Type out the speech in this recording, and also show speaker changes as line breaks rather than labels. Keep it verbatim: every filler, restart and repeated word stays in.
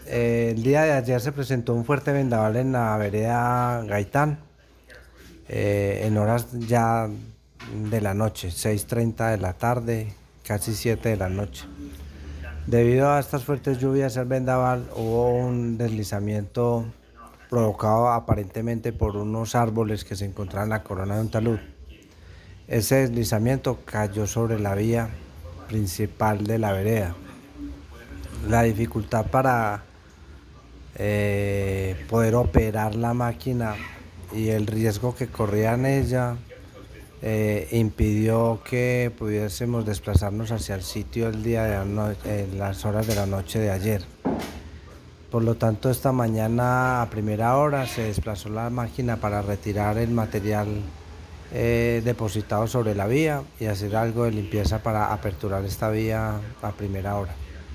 Eh, el día de ayer se presentó un fuerte vendaval en la vereda Gaitán, eh, en horas ya de la noche, seis treinta de la tarde, casi siete de la noche. Debido a estas fuertes lluvias, el vendaval, hubo un deslizamiento provocado aparentemente por unos árboles que se encontraban en la corona de un talud. Ese deslizamiento cayó sobre la vía principal de la vereda. La dificultad para eh, poder operar la máquina y el riesgo que corría en ella eh, impidió que pudiésemos desplazarnos hacia el sitio el día de ano- en las horas de la noche de ayer. Por lo tanto, esta mañana a primera hora se desplazó la máquina para retirar el material eh, depositado sobre la vía y hacer algo de limpieza para aperturar esta vía a primera hora.